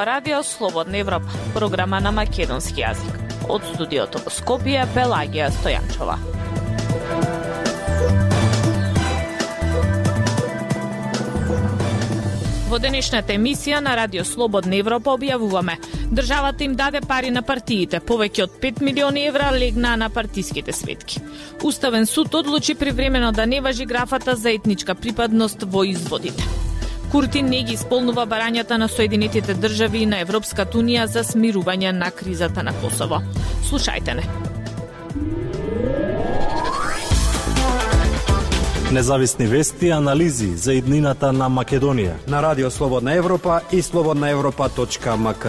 ова радио Слободна Европа, програма на македонски јазик. Од студиото во Скопје, Пелагија Стојанчова. Во денешната емисија на Радио Слободна Европа објавуваме: државата им даде пари на партиите, повеќе од 5 милиони евра легнаа на партиските светки. Уставен суд одлучи привремено да не важи графата за етничка припадност во изводите. Курти не ги исполнува барањата на Соединетите држави и на Европската унија за смирување на кризата на Косово. Слушајте не. Независни вести и анализи за иднината на Македонија на Радио Слободна Европа и slobodnaevropa.mk.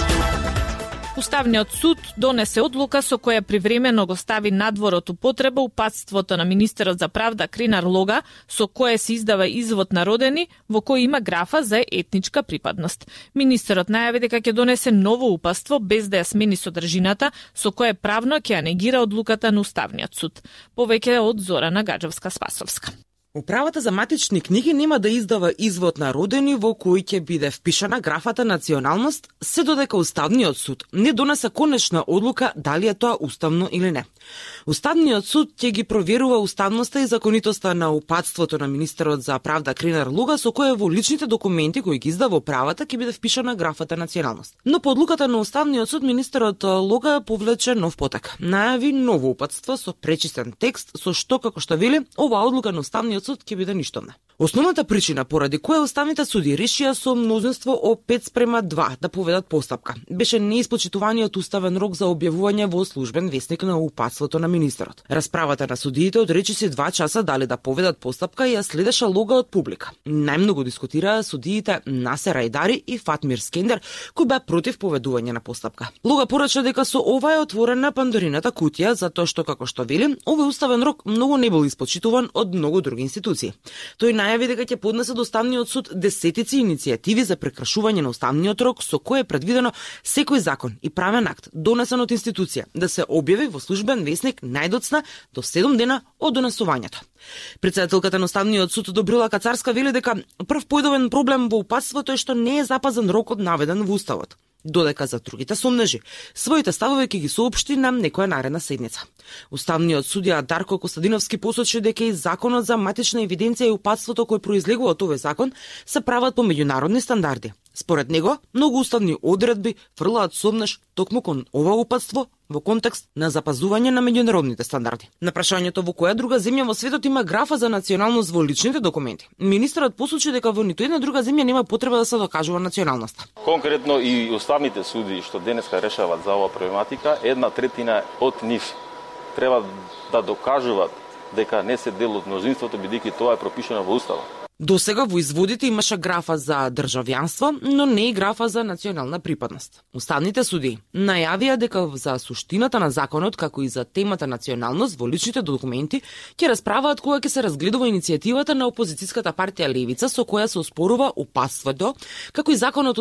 Уставниот суд донесе одлука со која привремено го стави надвор од употреба упатството на министерот за правда Кринар Лога, со кое се издава извод на родени во кој има графа за етничка припадност. Министерот најави дека ќе донесе ново упатство без да ја смени содржината, со кое правно ќе ја негира одлуката на Уставниот суд. Повеќе од Зорана Гаджевска-Спасовска. Управата за матични книги нема да издава извод на родени во кој ќе биде впишана графата националност, се додека Уставниот суд не донесе конечна одлука дали е тоа уставно или не. Уставниот суд ќе ги проверува уставноста и законитоста на упатството на министерот за правда Кринар Луга, со кое во личните документи кои ги издава управата ќе биде впишана графата националност. Но по одлуката на Уставниот суд министерот Луга повлече нов потек. Најави ново упатство со пречистен текст, со што, како што вели, оваа одлука на Уставниот суд ќе биде ништовна. Основната причина поради која уставните суди решија со мнозинство од 5:2 да поведат постапка беше неиспочитуваниот уставен рок за објавување во службен весник на упатството на министерот. Расправата на судиите од речиси 2 часа дали да поведат постапка ја следеше Лога од публика. Најмногу дискутираа судиите Насер Ајдари и Фатмир Скендер, кои беа против поведување на постапка. Лога порача дека со ова е отворена Пандорината кутија, затоа што, како што вели, овој уставен рок многу не бил испочитуван од многу други институции. Тој најави дека ќе поднесе до Уставниот суд десетици иницијативи за прекрашување на уставниот рок, со кој е предвидено секој закон и правен акт донесен од институција да се објави во службен весник најдоцна до 7 дена од донесувањето. Претседателката на Уставниот суд Добрила Кацарска вели дека прв појдовен проблем во упатството е што не е запазен рокот наведен во уставот, додека за другите сомнежи своите ставови ќе ги соопшти на некоја наредна седница. Уставниот судија Дарко Костадиновски посочи дека и законот за матична евиденција и упатството кој произлегува од овој закон се прават по меѓународни стандарди. Според него, многу уставни одредби фрлаат сомнеж токму кон ова упатство во контекст на запазување на меѓународните стандарди. На прашањето во која друга земја во светот има графа за националност во личните документи, министерот посочи дека во ниту една друга земја нема потреба да се докажува националноста. Конкретно и уставните суди што денеска решават за оваа проблематика, 1/3 од нив треба да докажуваат дека не се дел од мнозинството, бидејќи тоа е пропишано во уставот. Досега во изводите имаше графа за државјанство, но не и графа за национална припадност. Уставните суди најавија дека за суштината на законот, како и за темата националност во личните документи, ќе расправаат кога ќе се разгледува иницијативата на опозицијската партија Левица, со која се оспорува упатството, како и законот од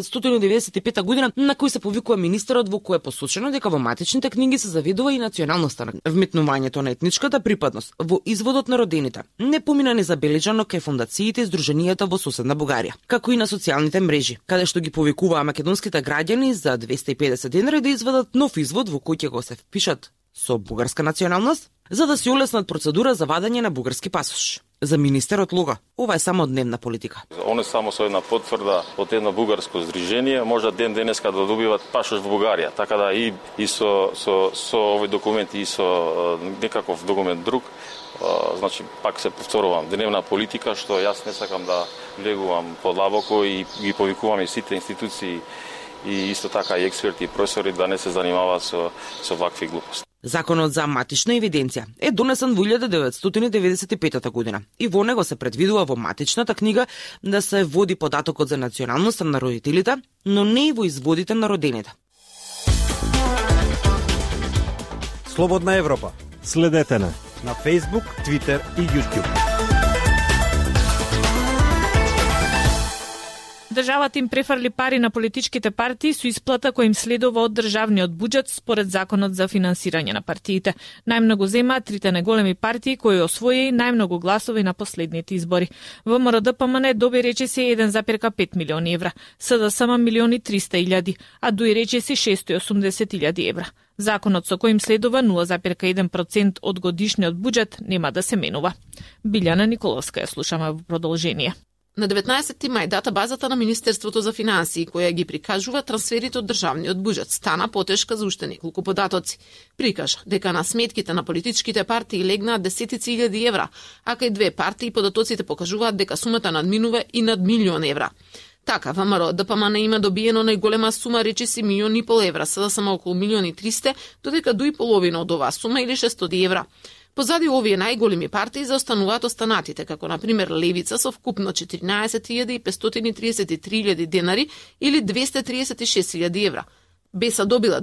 1995 година, на кој се повикува министерот, во кој е посочено дека во матичните книги се заведува и националноста. Вметнувањето на етничката припадност во изводот на родените не помина незабележано кај фондациите и здруженијата во соседна Бугарија, како и на социјалните мрежи, каде што ги повикуваа македонските граѓани за 250 денари да извадат нов извод во кој ќе го се впишат со бугарска националност, за да се улеснат процедура за вадење на бугарски пасош. За министерот Луга, ова е само дневна политика. Они само со една потврда од едно бугарско здружение може ден денеска да добиват пасош во Бугарија, така да и со овој документ и со некаков документ друг. Значи, пак се повторувам, дневна политика, што јас не сакам да влегувам подлабоко и ги повикувам и сите институции и исто така и експерти и професори да не се занимаваат со вакви глупости. Законот за матична евиденција е донесен во 1995 година и во него се предвидува во матичната книга да се води податокот за националноста на родителите, но не и во изводите на родените. Слободна Европа. Следете на Facebook, Twitter и YouTube. Државата им префарли пари на политичките партии со исплата која им следува од државниот буџет според законот за финансирање на партиите. Најмногу земаат трите најголеми партии кои освои најмногу гласови на последните избори. ВМРО ДПМН доби речиси 1,5 милиони евра, СДСМ 1.300.000, а ДУИ речиси 680.000 евра. Законот со кој им следува 0,1% од годишниот буџет нема да се менува. Билјана Николовска ја слушаме во продолжение. На 19 мај датабазата на Министерството за финансии, која ги прикажува трансферите од државниот буџет, стана потешка за уште неколку податоци. Прикажа дека на сметките на политичките партии легнаат десетици илјади евра, а кај две партии податоците покажуваат дека сумата надминува и над милион евра. Така, ВМРО ДПМН има добиено најголема сума речиси 1,5 милион евра, СДСМ околу 1,300.000, додека ДУИ половина од оваа сума или 600 евра. Позади овие најголеми партии заостануваат останатите, како на пример Левица со вкупно 14.533.000 денари или 236.000 евра. Беса добила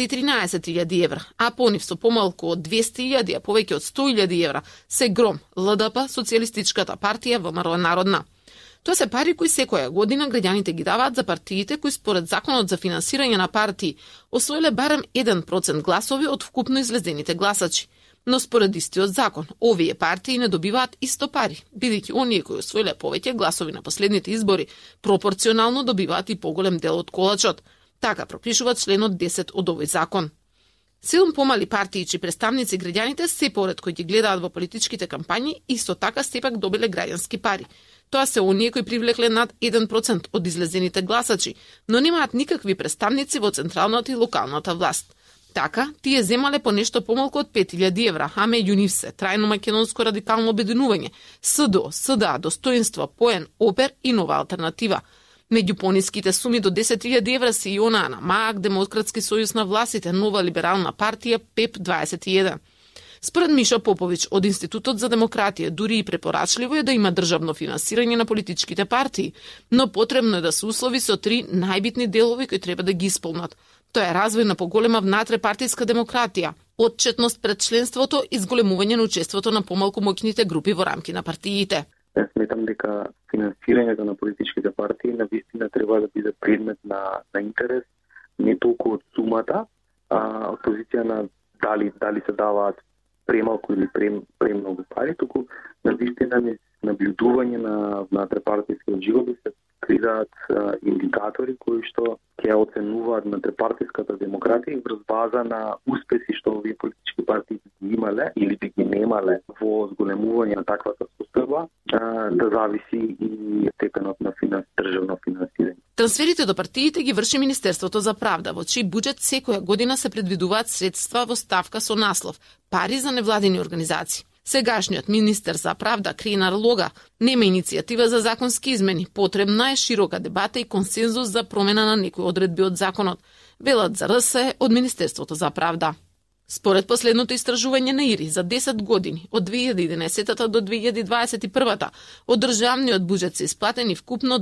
213.000 евра, а по нив со помалку од 200.000, а повеќе од 100.000 евра се ГРОМ, ЛДП, Социјалистичката партија, ВМРО Народна. Тоа се пари кои секоја година граѓаните ги даваат за партиите кои според законот за финансирање на партии освоиле барем 1% гласови од вкупно излезените гласачи. Но според истиот закон, овие партии не добиваат исто пари, бидејќи оние кои освоиле повеќе гласови на последните избори пропорционално добиваат и поголем дел од колачот. Така пропишува членот 10 од овој закон. Седум помали партии чии представници граѓаните се поретко ги гледаат во политичките кампањи, исто така сепак добиле граѓански пари. Тоа се оние кои привлекле над 1% од излезените гласачи, но немаат никакви представници во централната и локалната власт. Така, тие земале по нешто помалку од 5.000 евра, а меѓу нив се Трајно македонско радикално обединување, СДО, СДА, Достоинство, ПОЕН, ОПЕР и Нова алтернатива. Меѓу пониските суми до 10.000 евра се и онаа на МААК, Демократски сојуз на властите, Нова либерална партија, ПЕП 21. Според Мишо Поповиќ од Институтот за демократија, дури и препорачливо е да има државно финансирање на политичките партии, но потребно е да се услови со три најбитни делови кои треба да ги исполнат. Тоа е развој на поголема внатре-партиска демократија, отчетност пред членството и зголемување на учеството на помалку моќните групи во рамки на партиите. Сметам дека финансирањето на политичките партии навистина треба да биде предмет на интерес, не толку од сумата, а од позиција на дали се даваат премалку или премногу пари, туку навистина наблюдување на внатрепартискиот живот да се креираат индикатори кои што ќе оценуваат внатрепартиската демократија и врз база на успеси што овие политички партии ги имале или би ги немале во зголемување на таквата состојба, да зависи и степенот на државно финансирање. Трансферите до партиите ги врши Министерството за правда, во чиј буџет секоја година се предвидуваат средства во ставка со наслов пари за невладини организации. Сегашниот министер за правда Кринар Лога нема иницијатива за законски измени, потребна е широка дебата и консензус за промена на некои одредби од законот, велат за РС од Министерството за правда. Според последното истражување на ИРИ за 10 години, од 2011 до 2021, од државниот буџет се исплатени вкупно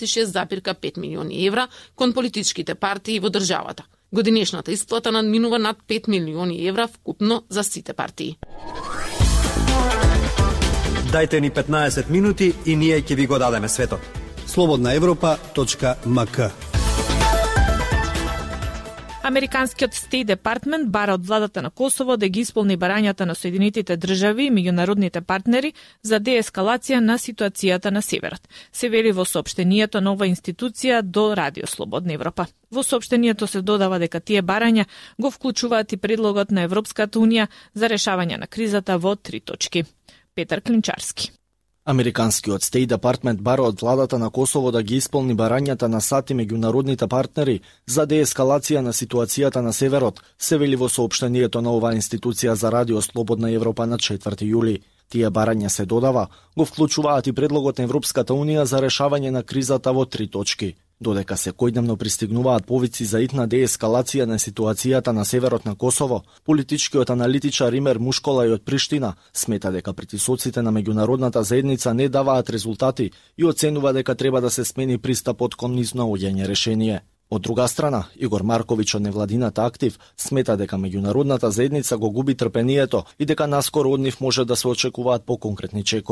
26,5 милиони евра кон политичките партии во државата. Годинешната исплата надминува над 5 милиони евра вкупно за сите партии. Дајте ни 15 минути и ние ќе ви го дадеме светот. slobodnaevropa.mk. Американскиот Стейт Департмент бара од владата на Косово да ги исполни барањата на Соединетите држави и меѓународните партнери за деескалација на ситуацијата на северот, се вели во соопштението на оваа институција до Радио Слободна Европа. Во соопштението се додава дека тие барања го вклучуваат и предлогот на Европската унија за решавање на кризата во 3 точки. Петар Клинчарски. Американскиот Стейт Департмент бара од владата на Косово да ги исполни барањата на САД и меѓународните партнери за деескалација на ситуацијата на северот, се вели во соопштението на оваа институција за Радио Слободна Европа на 4 јули. Тие барања се додава, го вклучуваат и предлогот на Европската унија за решавање на кризата во 3 точки. Додека секојдневно пристигнуваат повици за итна деескалација на ситуацијата на северот на Косово, политичкиот аналитичар Ример Мушколај од Приштина смета дека притисоците на меѓународната заедница не даваат резултати и оценува дека треба да се смени пристапот кон изнаоѓање решение. Од друга страна, Игор Марковиќ од невладината Актив смета дека меѓународната заедница го губи трпението и дека наскоро од нив може да се очекуваат поконкретни чекори.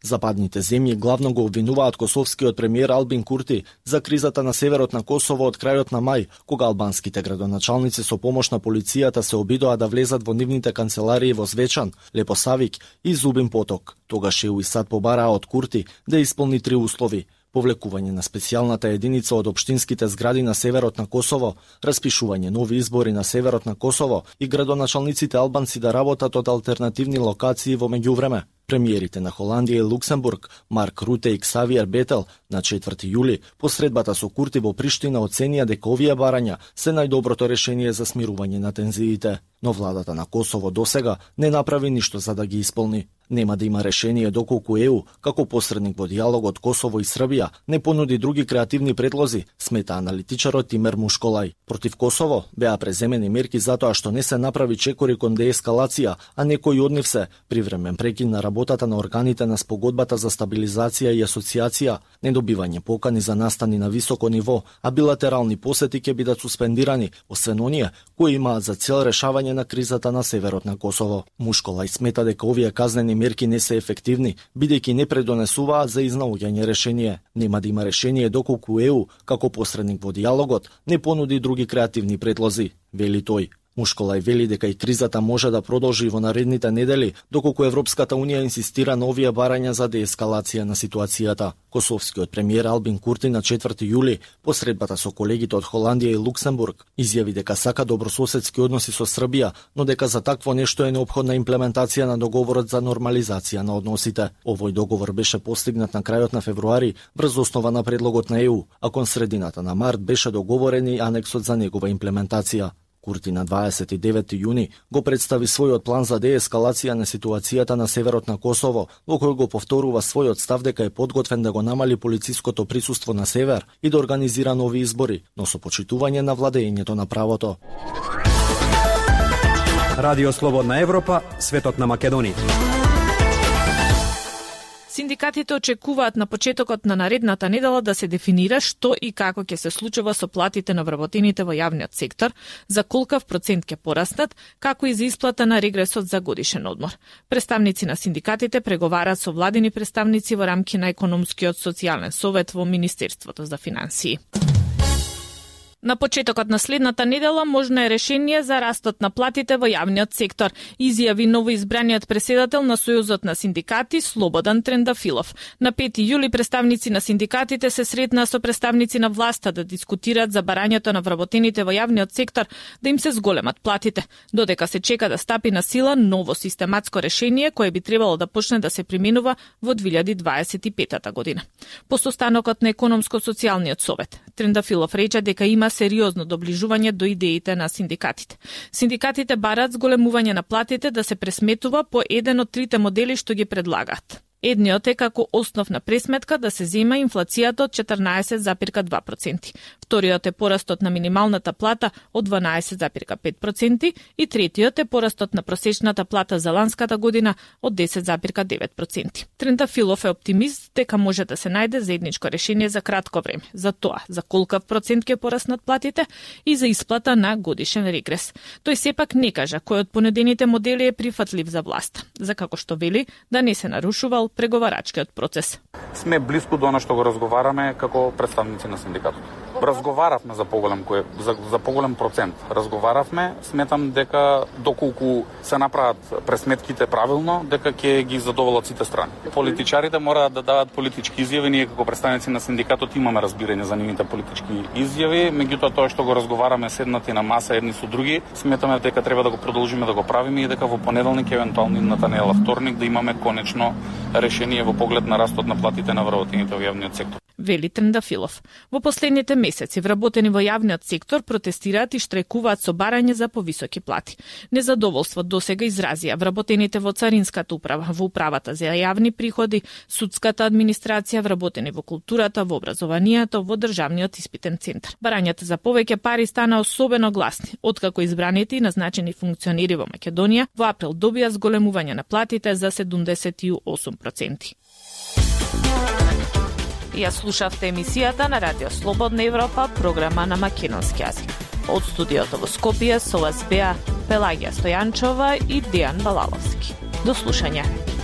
Западните земји главно го обвинуваат косовскиот премиер Албин Курти за кризата на северот на Косово од крајот на мај, кога албанските градоначалници со помош на полицијата се обидоа да влезат во нивните канцеларии во Звечан, Лепосавик и Зубин Поток. Тогаш ЕУ и САД побараа од Курти да исполни 3 услови: повлекување на специјалната единица од општинските згради на северот на Косово, распишување нови избори на северот на Косово и градоначалниците албанци да работат од алтернативни локации во меѓувреме. Премиерите на Холандија и Луксембург, Марк Руте и Ксавиер Бетел, на 4 јули, по средбата со Курти во Приштина оценија дека овие барања се најдоброто решение за смирување на тензиите. Но владата на Косово досега не направи ништо за да ги исполни. Нема да има решение доколку ЕУ, како посредник во диалогот Косово и Србија, не понуди други креативни предлози, смета аналитичарот Тимер Мушколај. Против Косово беа преземени мерки затоа што не се направи чекори кон деескалација, а некои од нив се привремен прекин на работата на органите на спогодбата за стабилизација и асоциација, недобивање покани за настани на високо ниво, а билатерални посети ќе бидат суспендирани, освен оние кои имаат за цел решавање на кризата на северот на Косово. Мушколај смета дека овие казнени мерки не се ефективни, бидејќи не предонесуваат за изнаоѓање решение. Нема да има решение доколку ЕУ, како посредник во диалогот, не понуди други креативни предлози, вели тој. Мушколај вели дека и кризата може да продолжи во наредните недели, доколку Европската унија инсистира на овие барања за деескалација на ситуацијата. Косовскиот премиер Албин Курти на 4 јули, по средбата со колегите од Холандија и Луксембург, изјави дека сака добрососедски односи со Србија, но дека за такво нешто е неопходна имплементација на договорот за нормализација на односите. Овој договор беше постигнат на крајот на февруари врз основа на предлогот на ЕУ, а кон средината на март беше договорен и анексот за негова имплементација. Курти на 29 јуни го представи својот план за деескалација на ситуацијата на северот на Косово, во кој го повторува својот став дека е подготвен да го намали полициското присуство на север и да организира нови избори, но со почитување на владењето на правото. Радио Слободна Европа, светот на Македонија. Синдикатите очекуваат на почетокот на наредната недела да се дефинира што и како ќе се случува со платите на вработените во јавниот сектор, за колкав процент ќе пораснат, како и за исплата на регресот за годишен одмор. Представници на синдикатите преговараат со владини представници во рамки на економскиот социјален совет во Министерството за финансии. На почетокот на следната недела можно е решение за растот на платите во јавниот сектор, изјави новоизбраниот претседател на Сојузот на синдикати Слободан Трендафилов. На 5 јули представници на синдикатите се сретнаа со представници на власта да дискутираат за барањето на вработените во јавниот сектор да им се зголемат платите, додека се чека да стапи на сила ново систематско решение кое би требало да почне да се применува во 2025 година. По состанокот на економско-социјалниот совет, Трендафилов рече дека има сериозно доближување до идеите на синдикатите. Синдикатите бараат зголемување на платите да се пресметува по еден од трите модели што ги предлагаат. Едниот е како основна пресметка да се зема инфлацијата од 14,2%. Вториот е порастот на минималната плата од 12,5% и третиот е порастот на просечната плата за ланската година од 10,9%. Трендафилов е оптимист дека може да се најде заедничко решение за кратко време, за тоа за колкав процент ќе пораснат платите и за исплата на годишен регрес. Тој сепак не кажа кој од понудените модели е прифатлив за власт, за како што вели да не се нарушувал преговарачкиот процес. Сме близко до она што го разговараме како представници на синдикатот. Разговаравме за поголем процент. Разговаравме, сметам дека доколку се направат пресметките правилно, дека ќе ги задоволат сите страни. Политичарите мораат да дават политички изјави, ние како представници на синдикатот имаме разбирање за нивните политички изјави, меѓутоа тоа што го разговараме седнати на маса едни со други, сметаме дека треба да го продолжиме да го правиме и дека во понеделник, евентуално идната недела вторник, да имаме конечно решение во поглед на растот на платите на вработените во јавниот сектор. Вели Трендафилов. Во последните месеци вработени во јавниот сектор протестираат и штрajкуваат со барање за повисоки плати. Незадоволство досега изразија вработените во царинската управа, во управата за јавни приходи, судската администрација, вработени во културата, во образованието, во државниот испитен центар. Барањата за повеќе пари стана особено гласни, откако избраните и назначени функционери во Македонија во април добија зголемување на платите за 78%. Ја слушавте емисијата на Радио Слободна Европа, програма на македонски јазик. Од студиото во Скопје со вас беа Пелагија Стојанчова и Дејан Балаловски. До слушање.